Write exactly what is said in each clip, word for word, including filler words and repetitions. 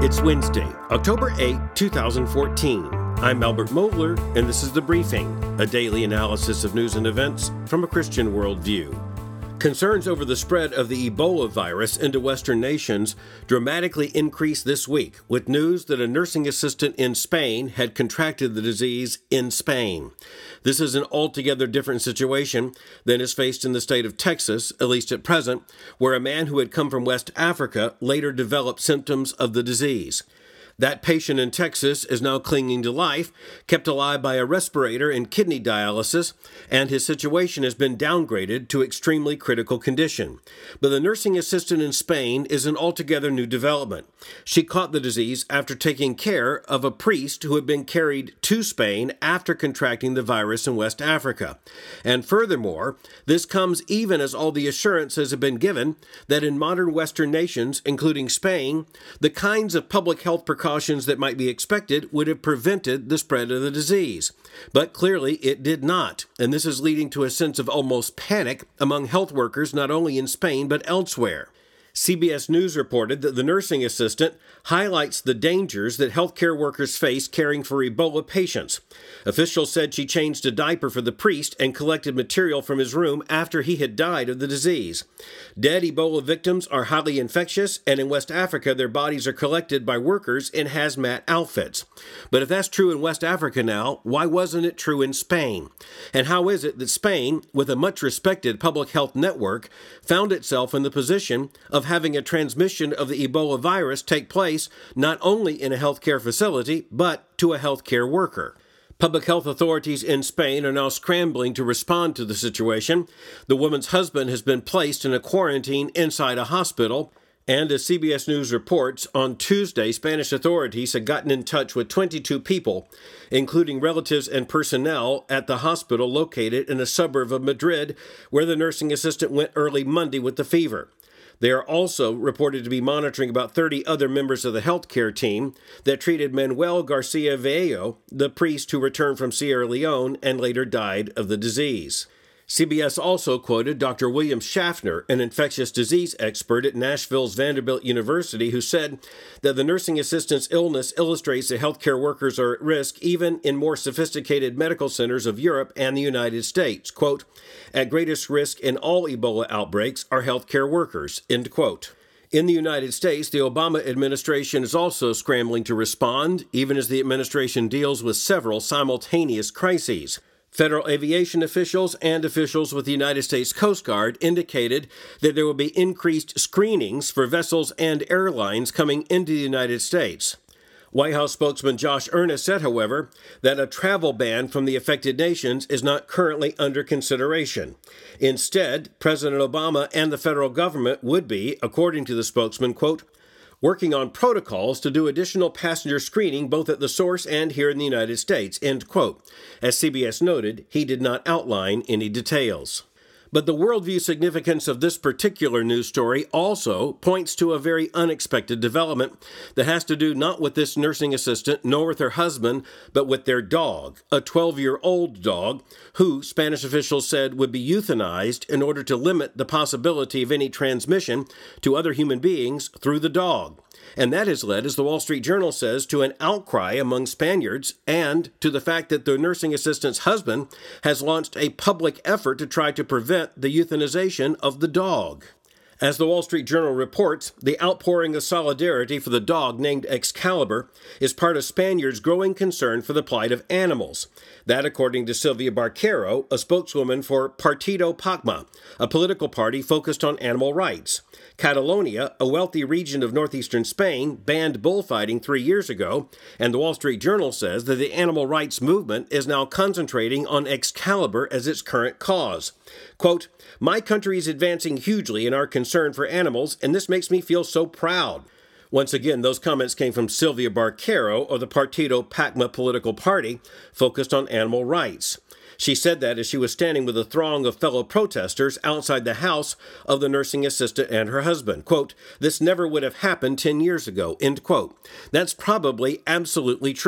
It's Wednesday, October eighth, twenty fourteen. I'm Albert Mohler, and this is The Briefing, a daily analysis of news and events from a Christian worldview. Concerns over the spread of the Ebola virus into Western nations dramatically increased this week, with news that a nursing assistant in Spain had contracted the disease in Spain. This is an altogether different situation than is faced in the state of Texas, at least at present, where a man who had come from West Africa later developed symptoms of the disease. That patient in Texas is now clinging to life, kept alive by a respirator and kidney dialysis, and his situation has been downgraded to extremely critical condition. But the nursing assistant in Spain is an altogether new development. She caught the disease after taking care of a priest who had been carried to Spain after contracting the virus in West Africa. And furthermore, this comes even as all the assurances have been given that in modern Western nations, including Spain, the kinds of public health precautions Precautions that might be expected would have prevented the spread of the disease. But clearly it did not, and this is leading to a sense of almost panic among health workers not only in Spain but elsewhere. C B S News reported that the nursing assistant highlights the dangers that healthcare workers face caring for Ebola patients. Officials said she changed a diaper for the priest and collected material from his room after he had died of the disease. Dead Ebola victims are highly infectious, and in West Africa their bodies are collected by workers in hazmat outfits. But if that's true in West Africa now, why wasn't it true in Spain? And how is it that Spain, with a much respected public health network, found itself in the position of having a transmission of the Ebola virus take place not only in a healthcare facility, but to a healthcare worker? Public health authorities in Spain are now scrambling to respond to the situation. The woman's husband has been placed in a quarantine inside a hospital, and as C B S News reports, on Tuesday, Spanish authorities had gotten in touch with twenty-two people, including relatives and personnel at the hospital located in a suburb of Madrid, where the nursing assistant went early Monday with the fever. They are also reported to be monitoring about thirty other members of the healthcare team that treated Manuel Garcia Vello, the priest who returned from Sierra Leone and later died of the disease. C B S also quoted Doctor William Schaffner, an infectious disease expert at Nashville's Vanderbilt University, who said that the nursing assistant's illness illustrates that healthcare workers are at risk even in more sophisticated medical centers of Europe and the United States. Quote, "At greatest risk in all Ebola outbreaks are healthcare workers," end quote. In the United States, the Obama administration is also scrambling to respond, even as the administration deals with several simultaneous crises. Federal aviation officials and officials with the United States Coast Guard indicated that there will be increased screenings for vessels and airlines coming into the United States. White House spokesman Josh Earnest said, however, that a travel ban from the affected nations is not currently under consideration. Instead, President Obama and the federal government would be, according to the spokesman, quote, working on protocols to do additional passenger screening both at the source and here in the United States, end quote. As C B S noted, he did not outline any details. But the worldview significance of this particular news story also points to a very unexpected development that has to do not with this nursing assistant nor with her husband, but with their dog, a twelve-year-old dog who, Spanish officials said, would be euthanized in order to limit the possibility of any transmission to other human beings through the dog. And that has led, as the Wall Street Journal says, to an outcry among Spaniards and to the fact that the nursing assistant's husband has launched a public effort to try to prevent the euthanization of the dog. As the Wall Street Journal reports, the outpouring of solidarity for the dog named Excalibur is part of Spaniards' growing concern for the plight of animals. That, according to Silvia Barquero, a spokeswoman for Partido PACMA, a political party focused on animal rights. Catalonia, a wealthy region of northeastern Spain, banned bullfighting three years ago, and the Wall Street Journal says that the animal rights movement is now concentrating on Excalibur as its current cause. Quote, "My country is advancing hugely in our concern for animals, and this makes me feel so proud." Once again, those comments came from Silvia Barquero of the Partido PACMA political party focused on animal rights. She said that as she was standing with a throng of fellow protesters outside the house of the nursing assistant and her husband. Quote, "This never would have happened ten years ago," end quote. That's probably absolutely true.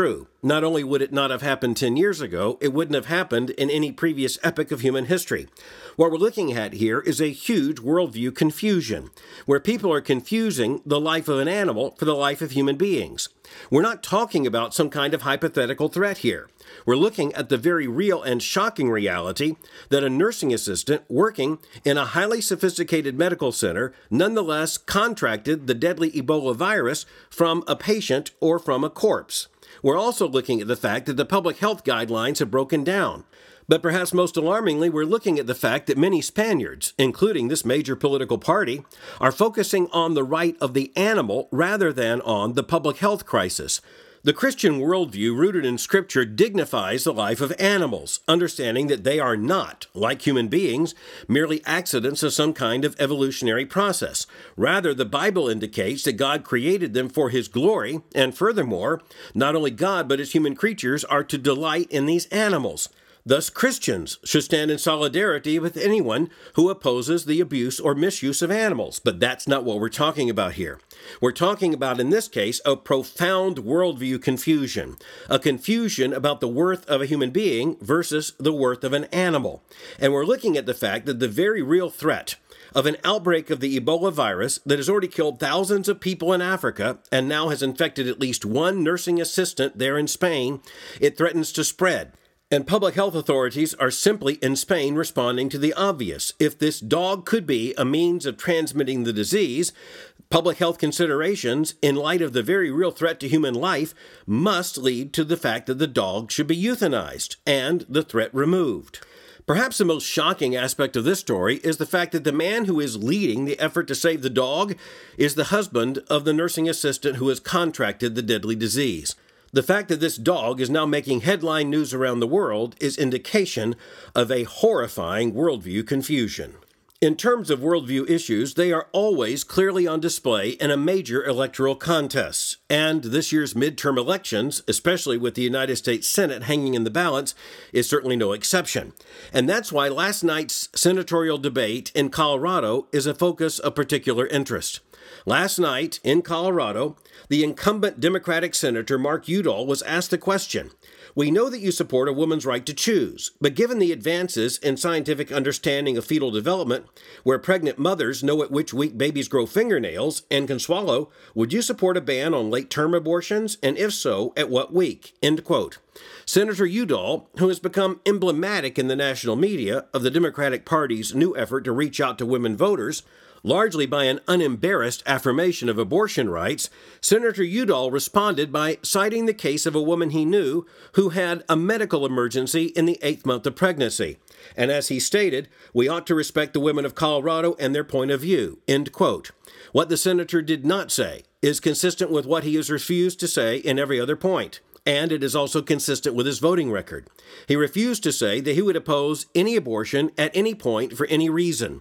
Not only would it not have happened ten years ago, it wouldn't have happened in any previous epoch of human history. What we're looking at here is a huge worldview confusion, where people are confusing the life of an animal for the life of human beings. We're not talking about some kind of hypothetical threat here. We're looking at the very real and shocking reality that a nursing assistant working in a highly sophisticated medical center nonetheless contracted the deadly Ebola virus from a patient or from a corpse. We're also looking at the fact that the public health guidelines have broken down. But perhaps most alarmingly, we're looking at the fact that many Spaniards, including this major political party, are focusing on the right of the animal rather than on the public health crisis. The Christian worldview rooted in Scripture dignifies the life of animals, understanding that they are not, like human beings, merely accidents of some kind of evolutionary process. Rather, the Bible indicates that God created them for His glory, and furthermore, not only God but His human creatures are to delight in these animals. Thus, Christians should stand in solidarity with anyone who opposes the abuse or misuse of animals. But that's not what we're talking about here. We're talking about, in this case, a profound worldview confusion, a confusion about the worth of a human being versus the worth of an animal. And we're looking at the fact that the very real threat of an outbreak of the Ebola virus that has already killed thousands of people in Africa and now has infected at least one nursing assistant there in Spain, it threatens to spread. And public health authorities are simply in Spain responding to the obvious. If this dog could be a means of transmitting the disease, public health considerations, in light of the very real threat to human life, must lead to the fact that the dog should be euthanized and the threat removed. Perhaps the most shocking aspect of this story is the fact that the man who is leading the effort to save the dog is the husband of the nursing assistant who has contracted the deadly disease. The fact that this dog is now making headline news around the world is indication of a horrifying worldview confusion. In terms of worldview issues, they are always clearly on display in a major electoral contest. And this year's midterm elections, especially with the United States Senate hanging in the balance, is certainly no exception. And that's why last night's senatorial debate in Colorado is a focus of particular interest. Last night, in Colorado, the incumbent Democratic Senator Mark Udall was asked the question, "We know that you support a woman's right to choose, but given the advances in scientific understanding of fetal development, where pregnant mothers know at which week babies grow fingernails and can swallow, would you support a ban on late-term abortions, and if so, at what week?" End quote. Senator Udall, who has become emblematic in the national media of the Democratic Party's new effort to reach out to women voters, largely by an unembarrassed affirmation of abortion rights, Senator Udall responded by citing the case of a woman he knew who had a medical emergency in the eighth month of pregnancy. And as he stated, "We ought to respect the women of Colorado and their point of view." End quote. What the senator did not say is consistent with what he has refused to say in every other point. And it is also consistent with his voting record. He refused to say that he would oppose any abortion at any point for any reason.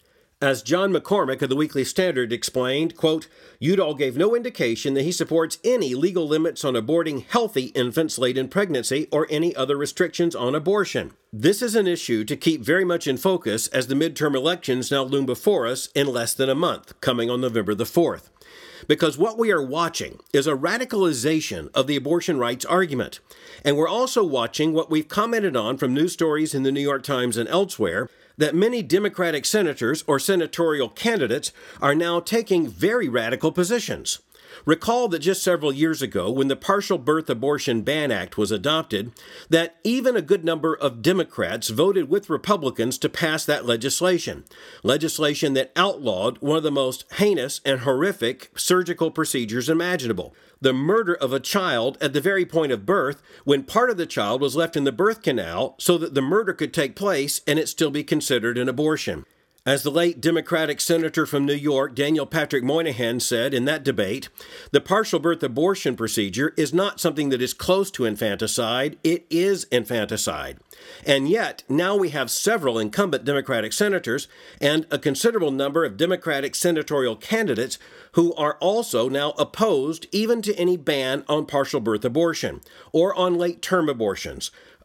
As John McCormick of the Weekly Standard explained, quote, Udall gave no indication that he supports any legal limits on aborting healthy infants late in pregnancy or any other restrictions on abortion. This is an issue to keep very much in focus as the midterm elections now loom before us in less than a month, coming on November the fourth. Because what we are watching is a radicalization of the abortion rights argument. And we're also watching what we've commented on from news stories in the New York Times and elsewhere, that many Democratic senators or senatorial candidates are now taking very radical positions. Recall that just several years ago, when the Partial Birth Abortion Ban Act was adopted, that even a good number of Democrats voted with Republicans to pass that legislation, legislation that outlawed one of the most heinous and horrific surgical procedures imaginable, the murder of a child at the very point of birth when part of the child was left in the birth canal so that the murder could take place and it still be considered an abortion. As the late Democratic Senator from New York, Daniel Patrick Moynihan, said in that debate, the partial birth abortion procedure is not something that is close to infanticide, it is infanticide. And yet, now we have several incumbent Democratic senators and a considerable number of Democratic senatorial candidates who are also now opposed even to any ban on partial birth abortion or on late-term abortions,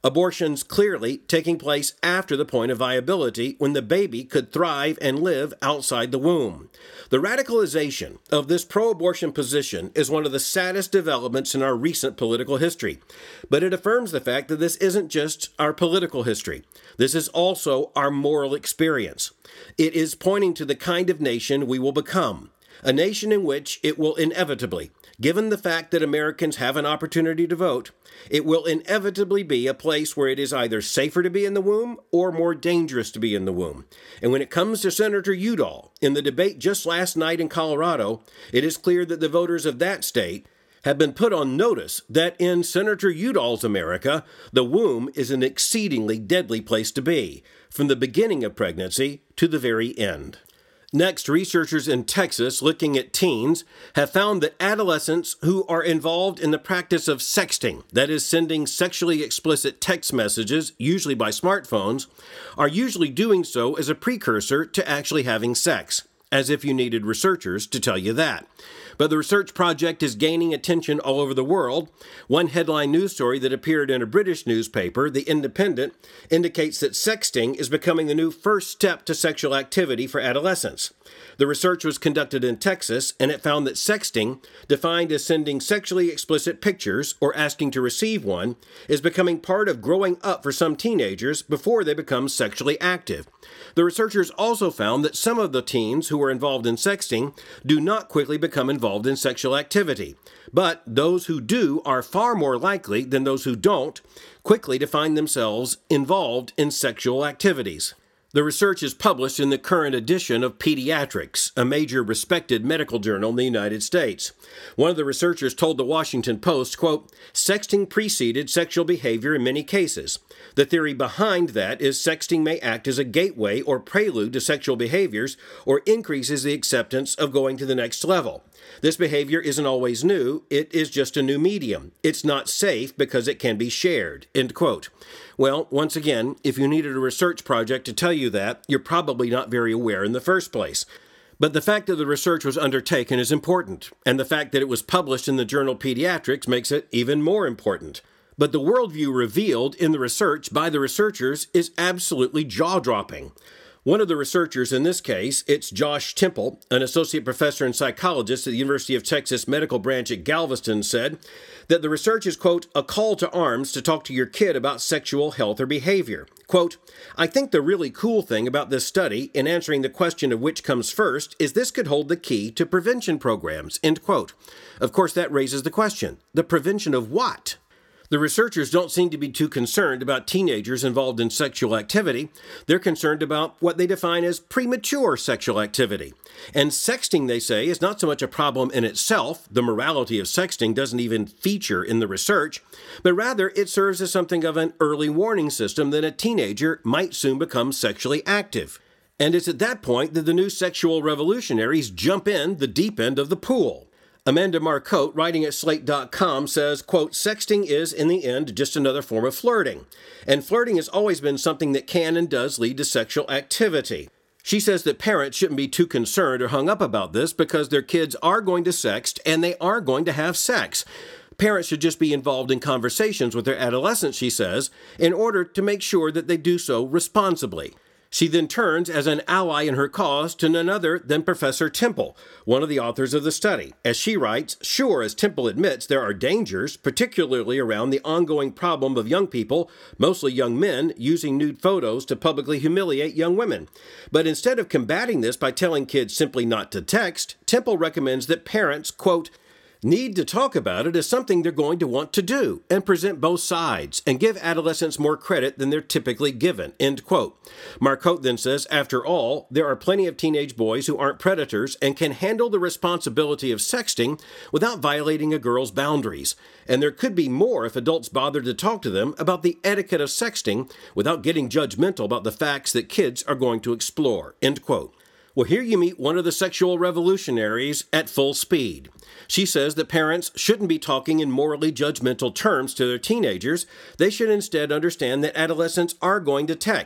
abortions clearly taking place after the point of viability when the baby could thrive and live outside the womb. The radicalization of this pro-abortion position is one of the saddest developments in our recent political history, but it affirms the fact that this isn't just our political history. This is also our moral experience. It is pointing to the kind of nation we will become, a nation in which it will inevitably, given the fact that Americans have an opportunity to vote, it will inevitably be a place where it is either safer to be in the womb or more dangerous to be in the womb. And when it comes to Senator Udall, in the debate just last night in Colorado, it is clear that the voters of that state have been put on notice that in Senator Udall's America, the womb is an exceedingly deadly place to be, from the beginning of pregnancy to the very end. Next, researchers in Texas looking at teens have found that adolescents who are involved in the practice of sexting, that is, sending sexually explicit text messages, usually by smartphones, are usually doing so as a precursor to actually having sex, as if you needed researchers to tell you that. But the research project is gaining attention all over the world. One headline news story that appeared in a British newspaper, The Independent, indicates that sexting is becoming the new first step to sexual activity for adolescents. The research was conducted in Texas, and it found that sexting, defined as sending sexually explicit pictures or asking to receive one, is becoming part of growing up for some teenagers before they become sexually active. The researchers also found that some of the teens who were involved in sexting do not quickly become involved in sexual activity, but those who do are far more likely than those who don't quickly to find themselves involved in sexual activities. The research is published in the current edition of Pediatrics, a major respected medical journal in the United States. One of the researchers told the Washington Post, quote, "Sexting preceded sexual behavior in many cases. The theory behind that is sexting may act as a gateway or prelude to sexual behaviors or increases the acceptance of going to the next level. This behavior isn't always new, it is just a new medium. It's not safe because it can be shared," end quote. Well, once again, if you needed a research project to tell you that, you're probably not very aware in the first place. But the fact that the research was undertaken is important, and the fact that it was published in the journal Pediatrics makes it even more important. But the worldview revealed in the research by the researchers is absolutely jaw-dropping. One of the researchers in this case, it's Josh Temple, an associate professor and psychologist at the University of Texas Medical Branch at Galveston, said that the research is, quote, "a call to arms to talk to your kid about sexual health or behavior." Quote, "I think the really cool thing about this study in answering the question of which comes first is this could hold the key to prevention programs," end quote. Of course, that raises the question, the prevention of what? The researchers don't seem to be too concerned about teenagers involved in sexual activity. They're concerned about what they define as premature sexual activity. And sexting, they say, is not so much a problem in itself. The morality of sexting doesn't even feature in the research, but rather it serves as something of an early warning system that a teenager might soon become sexually active. And it's at that point that the new sexual revolutionaries jump in the deep end of the pool. Amanda Marcotte, writing at Slate dot com, says, quote, "Sexting is, in the end, just another form of flirting. And flirting has always been something that can and does lead to sexual activity." She says that parents shouldn't be too concerned or hung up about this because their kids are going to sext and they are going to have sex. Parents should just be involved in conversations with their adolescents, she says, in order to make sure that they do so responsibly. She then turns as an ally in her cause to none other than Professor Temple, one of the authors of the study. As she writes, "Sure, as Temple admits, there are dangers, particularly around the ongoing problem of young people, mostly young men, using nude photos to publicly humiliate young women. But instead of combating this by telling kids simply not to text, Temple recommends that parents, quote, need to talk about it as something they're going to want to do and present both sides and give adolescents more credit than they're typically given," end quote. Marcotte then says, "After all, there are plenty of teenage boys who aren't predators and can handle the responsibility of sexting without violating a girl's boundaries. And there could be more if adults bothered to talk to them about the etiquette of sexting without getting judgmental about the facts that kids are going to explore," end quote. Well, here you meet one of the sexual revolutionaries at full speed. She says that parents shouldn't be talking in morally judgmental terms to their teenagers. They should instead understand that adolescents are going to text.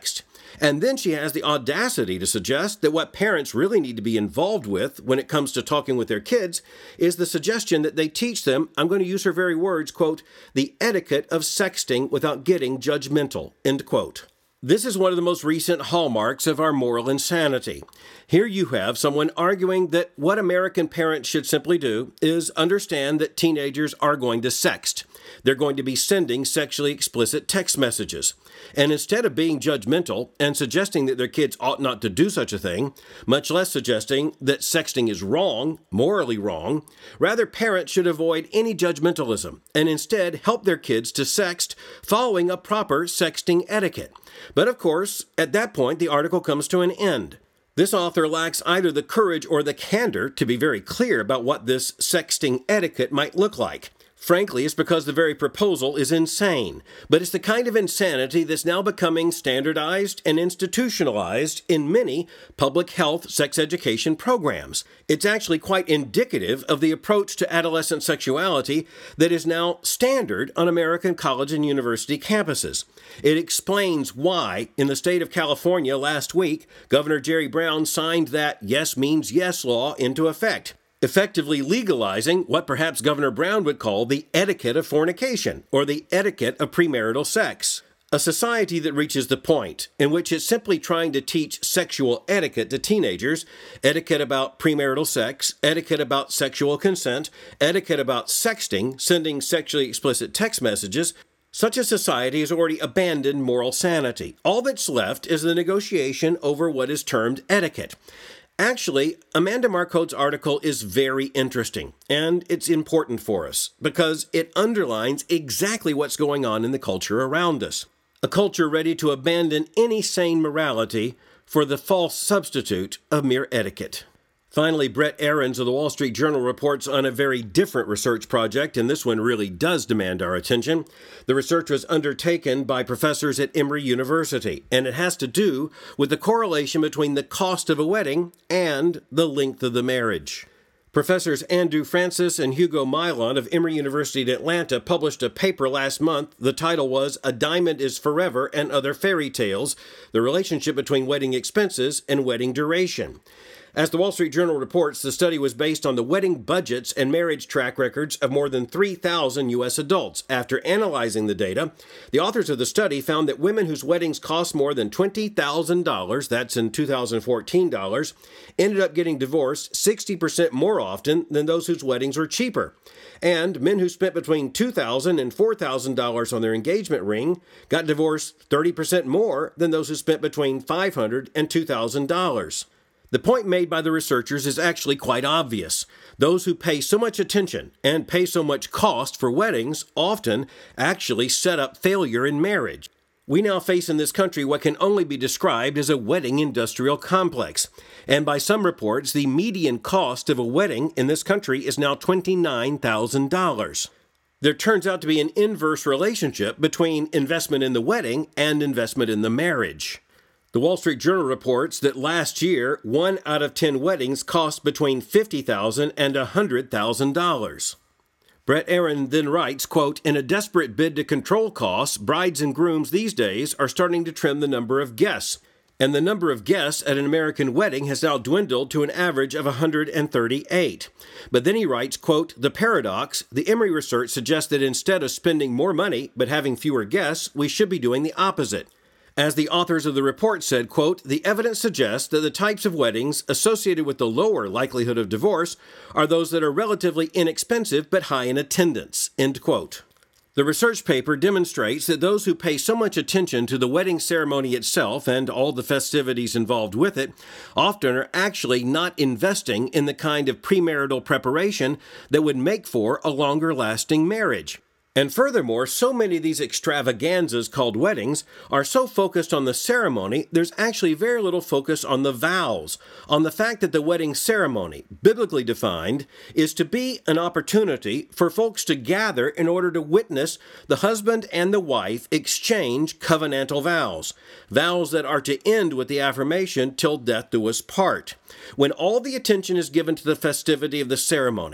And then she has the audacity to suggest that what parents really need to be involved with when it comes to talking with their kids is the suggestion that they teach them, I'm going to use her very words, quote, the etiquette of sexting without getting judgmental, end quote. This is one of the most recent hallmarks of our moral insanity. Here you have someone arguing that what American parents should simply do is understand that teenagers are going to sext. They're going to be sending sexually explicit text messages. And instead of being judgmental and suggesting that their kids ought not to do such a thing, much less suggesting that sexting is wrong, morally wrong, rather parents should avoid any judgmentalism and instead help their kids to sext following a proper sexting etiquette. But of course, at that point, the article comes to an end. This author lacks either the courage or the candor to be very clear about what this sexting etiquette might look like. Frankly, it's because the very proposal is insane, but it's the kind of insanity that's now becoming standardized and institutionalized in many public health sex education programs. It's actually quite indicative of the approach to adolescent sexuality that is now standard on American college and university campuses. It explains why, in the state of California last week, Governor Jerry Brown signed that yes means yes law into effect, effectively legalizing what perhaps Governor Brown would call the etiquette of fornication, or the etiquette of premarital sex. A society that reaches the point in which it's simply trying to teach sexual etiquette to teenagers, etiquette about premarital sex, etiquette about sexual consent, etiquette about sexting, sending sexually explicit text messages. Such a society has already abandoned moral sanity. All that's left is the negotiation over what is termed etiquette. Actually, Amanda Marcote's article is very interesting, and it's important for us because it underlines exactly what's going on in the culture around us. A culture ready to abandon any sane morality for the false substitute of mere etiquette. Finally, Brett Ahrens of the Wall Street Journal reports on a very different research project, and this one really does demand our attention. The research was undertaken by professors at Emory University, and it has to do with the correlation between the cost of a wedding and the length of the marriage. Professors Andrew Francis and Hugo Mylon of Emory University in Atlanta published a paper last month. The title was A Diamond is Forever and Other Fairy Tales, the Relationship Between Wedding Expenses and Wedding Duration. As the Wall Street Journal reports, the study was based on the wedding budgets and marriage track records of more than three thousand U S adults. After analyzing the data, the authors of the study found that women whose weddings cost more than twenty thousand dollars, that's in two thousand fourteen dollars, ended up getting divorced sixty percent more often than those whose weddings were cheaper. And men who spent between two thousand dollars and four thousand dollars on their engagement ring got divorced thirty percent more than those who spent between five hundred dollars and two thousand dollars. The point made by the researchers is actually quite obvious. Those who pay so much attention and pay so much cost for weddings often actually set up failure in marriage. We now face in this country what can only be described as a wedding industrial complex. And by some reports, the median cost of a wedding in this country is now twenty-nine thousand dollars. There turns out to be an inverse relationship between investment in the wedding and investment in the marriage. The Wall Street Journal reports that last year, one out of ten weddings cost between fifty thousand dollars and one hundred thousand dollars. Brett Ahrens then writes, quote, in a desperate bid to control costs, brides and grooms these days are starting to trim the number of guests. And the number of guests at an American wedding has now dwindled to an average of one hundred thirty-eight. But then he writes, quote, the paradox, the Emory research suggests that instead of spending more money but having fewer guests, we should be doing the opposite. As the authors of the report said, quote, the evidence suggests that the types of weddings associated with the lower likelihood of divorce are those that are relatively inexpensive but high in attendance, end quote. The research paper demonstrates that those who pay so much attention to the wedding ceremony itself and all the festivities involved with it often are actually not investing in the kind of premarital preparation that would make for a longer-lasting marriage. And furthermore, so many of these extravaganzas called weddings are so focused on the ceremony, there's actually very little focus on the vows, on the fact that the wedding ceremony, biblically defined, is to be an opportunity for folks to gather in order to witness the husband and the wife exchange covenantal vows, vows that are to end with the affirmation, till death do us part. When all the attention is given to the festivity of the ceremony,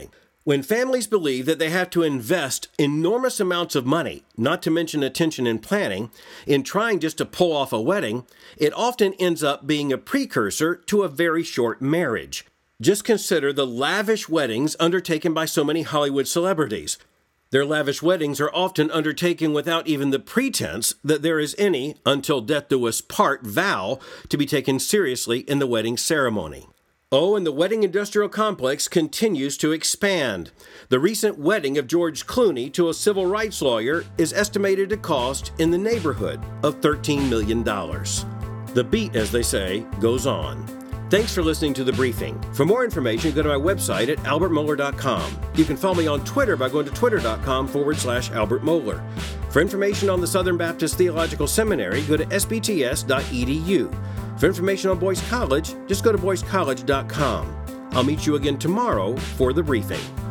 When families believe that they have to invest enormous amounts of money, not to mention attention and planning, in trying just to pull off a wedding, it often ends up being a precursor to a very short marriage. Just consider the lavish weddings undertaken by so many Hollywood celebrities. Their lavish weddings are often undertaken without even the pretense that there is any until death do us part vow to be taken seriously in the wedding ceremony. Oh, and the wedding industrial complex continues to expand. The recent wedding of George Clooney to a civil rights lawyer is estimated to cost in the neighborhood of thirteen million dollars. The beat, as they say, goes on. Thanks for listening to The Briefing. For more information, go to my website at albert mohler dot com. You can follow me on Twitter by going to twitter.com forward slash Albert Mohler. For information on the Southern Baptist Theological Seminary, go to s b t s dot e d u. For information on Boyce College, just go to boyce college dot com. I'll meet you again tomorrow for The Briefing.